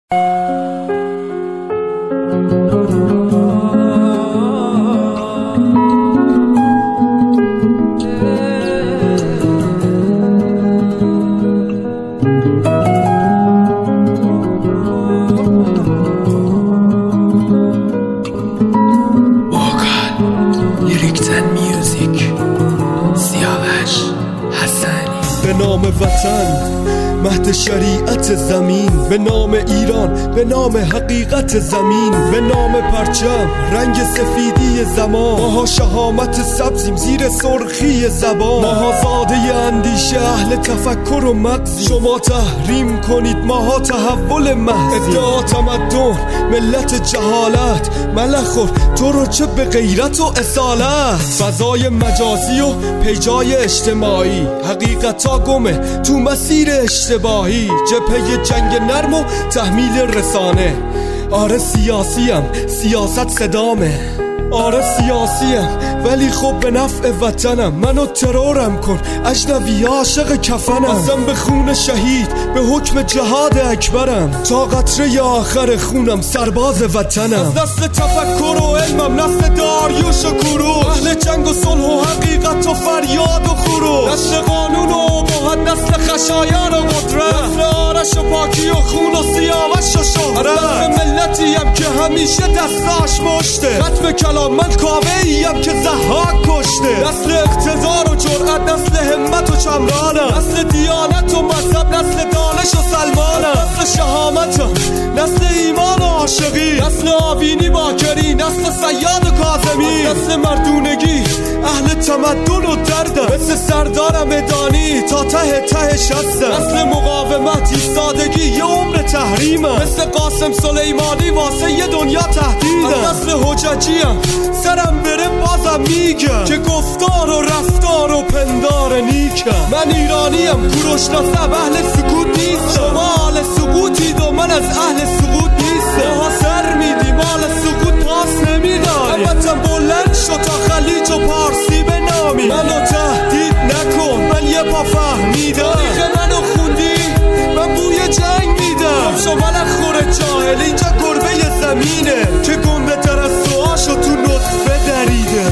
به نام وطن مهد شریعت زمین، به نام ایران، به نام حقیقت زمین، به نام پرچم رنگ سفیدی زمان، ماها شهامت سبزیم زیر سرخی زبان، ماها زاده اندیشه اهل تفکر و مغزی، شما تحریم کنید ماها تحول محضی، ادعا تمدن ملت جهالت، ملخور تو رو چه به غیرت و اصالت، فضای مجازی و پیجای اجتماعی، حقیقتا گمه تو مسیر اشتباهی، جبهه جنگ نرم و تحمیل رسانه، آره سیاسیم سیاست صدامه، آره سیاسیم ولی خب به نفع وطنم، منو ترورم کن اجنبی عاشق کفنم، ازم به خون شهید به حکم جهاد اکبرم، تا قطره آخر خونم سرباز وطنم، از نسل تفکر و علمم نسل داریوش و کوروش، اهل جنگ و صلح و حقیقت و فریاد و خروش، نسل قانون و اباحت، نسل خشایار و قدرت، نسل آرش و پاکی و خون و سیاوش و شهرت، نسل ملتیم که همیشه دستاش مشته، ختم کلام من کاوه‌ایم که ضحاک کشته، نسل اقتدار و جرأت، نسل همت و چمرانم، نسل دیانت و مذهب، نسل دانش و سلمانم، نسل شهامتم، نسل ایمان و عاشقی، نسل آوینی باکری، نسل صیاد و کاظمی، نسل مردونگی اهل تمدن و دردم، مثل سردار مدانی تا ته تهش هستم، نسل مقاومت ایستادگی یه عمر تحریمم، مثل قاسم سلیمانی واسه یه دنیا تهدیدم، از نسل حججیم سرم بره بازم میگم که گفتار و رفتار و پندار نیکم، من ایرانیم کوروش نصب اهل سکوت نیستم، شما اهل سکوتید و من از اهل سقوط نیستم، ماها سر میدیم اهل سکوت پاس نمیداریم، همتم بلند شد تا خلیج و پارسی به نامی، منو تهدید نکن من یه پا فهمیدم، تاریخ منو خوندی من بوی جنگ میدم، شما ملخور جاهل اینجا گربه زمینه که گنده تر از سوهاشو تو نطفه دریده.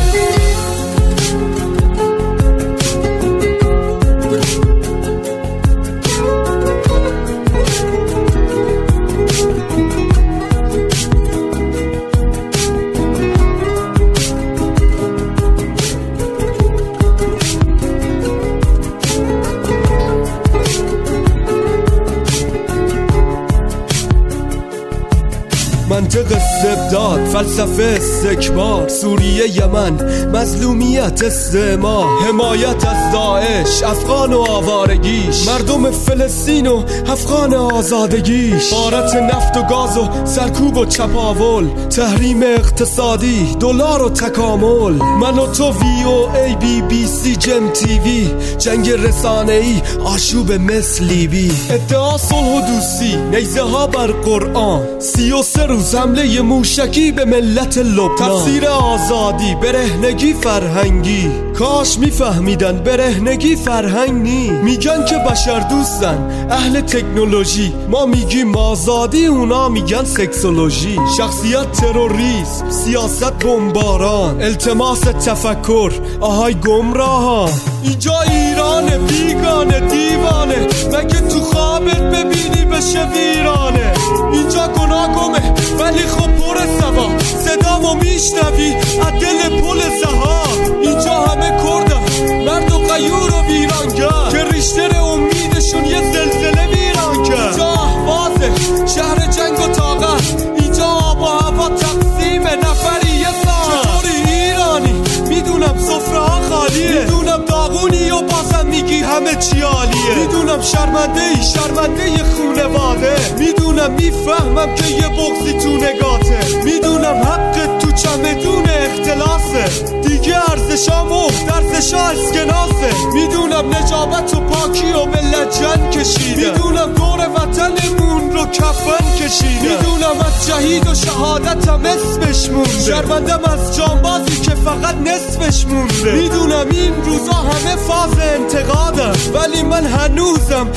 منطق استبداد، فلسفه استکبار، سوریه یمن مظلومیت استعمار، حمایت از داعش افغان و آوارگیش، مردم فلسطین و افغان آزادگیش، غارت نفت و گاز و سرکوب و چپاول، تحریم اقتصادی دلار و تکامل، من و تو وی او ای بی بی سی جم تی وی، جنگ رسانه‌ای آشوب مثلی بی، ادعا صلح و دوستی نیزه ها بر قرآن، 33 روز حمله موشکی به ملت لبنان، تفسیر آزادی برهنگی فرهنگی، کاش میفهمیدن برهنگی فرهنگ نی، میگن که بشر دوستن اهل تکنولوژی، ما میگیم آزادی اونا میگن سکسولوژی، شخصیت تروریسم، سیاست بمباران، التماس تفکر آهای گمراهان، اینجا ایرانه بیگانه دیوانه، مگه تو خوابت ببینی بشه ویرانه، اینجا گناه گمه ولی خب پر سوا، صدامو میشنوی عدل پل زها، اینجا همه کردن مرد و غیور و ویرانگر که ریشتر امیدشون یه زلزله ویران کرد، اینجا اهوازه شهر جنگ و طاقت، اینجا آب و هوا تقسیم نفری یه ساعت، چطوری ایرانی میدونم سفره ها خالیه، میدونم داغونی و بازم میگی همه چی عالیه، میدونم شرمنده ای شرمنده خونواده، میدونم میفهمم که یه بغضی تو نگاته، میدونم حق تو چمدون اختلاسه، دیگه ارزشام و درزشا اسکناسه، میدونم نجابت و پاکی و ملت جن کشیده، میدونم دور وطنمون رو کفن کشیده، میدونم از جهید و شهادتم اسمش مونده، شرمندم از جانبازی که فقط نصفش مونده، میدونم این روزا همه فاز انتقادم ولی من هنوزم رو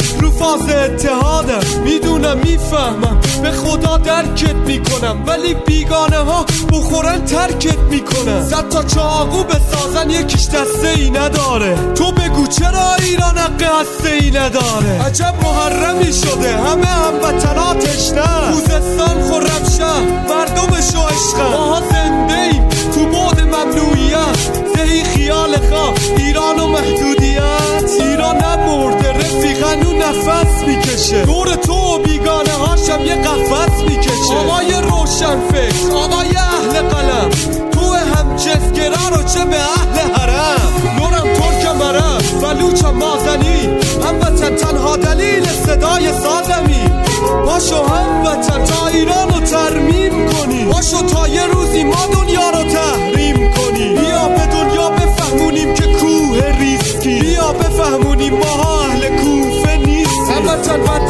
نیاز اتحادم، میدونم میفهمم، به خدا درکت میکنم، ولی بیگانه ها بخورن ترکت میکنن. 100 تا چاقو بسازن یکیش دسته ای نداره. تو بگو چرا ایران حق هسته ای نداره؟ عجب محرمی شده همه هموطنا تشنه. خوزستان خرمشهر مردمش و عشقه. ماها زنده ایم تو بعد ممنوعیت، زهی خیال خواه ایران و محدودیت. ایران نمرده رفیق هنو نفس میکشه، دور تو و بیگانه هاشم یه قفس میکشه. آقای روشن فکر، آقای اهل قلم، تو همجنسگرا رو چه به اهل حرم. نورم ترک مرم بلوچم مازنی، هموطن تنها دلیل صدای سازمی. باشو هموطن تا ایران رو ترمیم کنی، باشو تا یه روزی ما دنیا رو تحریم کنی. بیا به دنیا بفهمونیم که کوه ریسکی، بیا بفهمونیم ما اهل کوفه نیستیم. هموطن